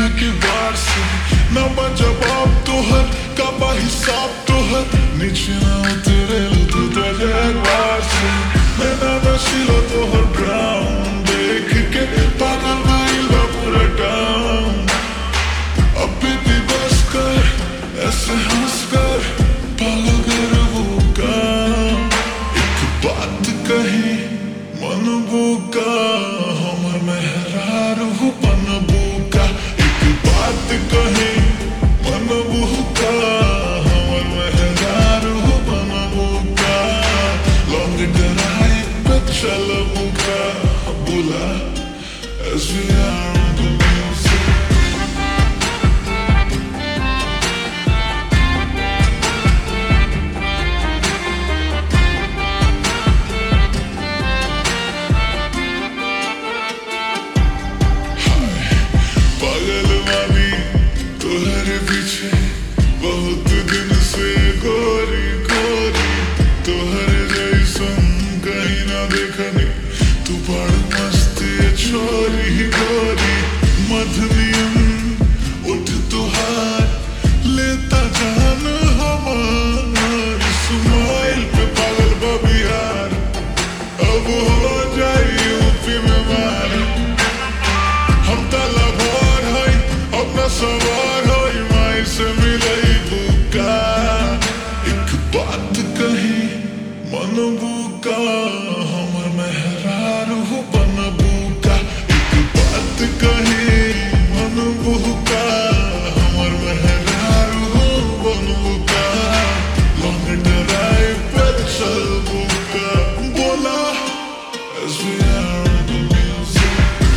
दुनिया के वार से ना जवाब तोहर का हिसाब तोहर नीचे ना उतरे तू तो जगवार से मैं ना नशीला तोहर ब्राउन देख के पागल माइल बा पूरा टाउन अब भी बस कर ऐसे हंस कर पालो कर वो काम एक बात कही मन बुका हमर मेहरारू पन बुका एक बात कही मन बुका हमर मेहरारू पन बुका लॉन्ग ड्राइव पे चल बुका बुला as we are on the music पीछे बहुत दिन से गोरी गोरी तोहरे जैसन कहीं ना देखनी तू बड़ मस्त छोरी गोरी मधुनियम उठ तुहार लेता जान हमार स्माइल पे पागल बा बिहार अब हो जाए यूपी में मार हम ताला भर है अपना सवार से मिलई बुका एक बात कही मन बुका हमर मेहरारू बन बुका एक बात कही मन बुका हमर मेहरारू बन बुका लॉन्ग ड्राइव पे चल बुका बोला as we are on the music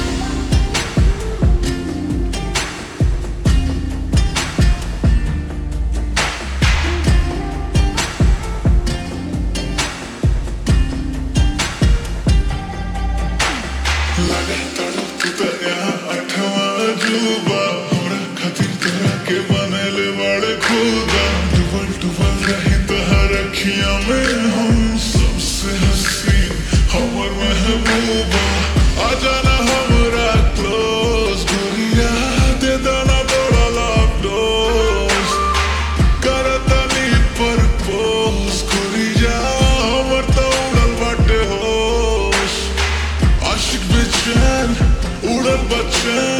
लगे तड़प तू तो यहाँ अठवा अजूबा हमरा खातिर तोरा के बनेले बड़े खुदा डुबल डुबल रही तोहर अखियाँ में हम सबसे हसीन हमर महबूबा आ जाना हमरा क्लोज गोरिया दे दाना दौड़ा लाभ डोज करतनी पर पोज गोरिया हमर तो उड़ल बाटे होश आशिक बेचैन उड़ल बचैन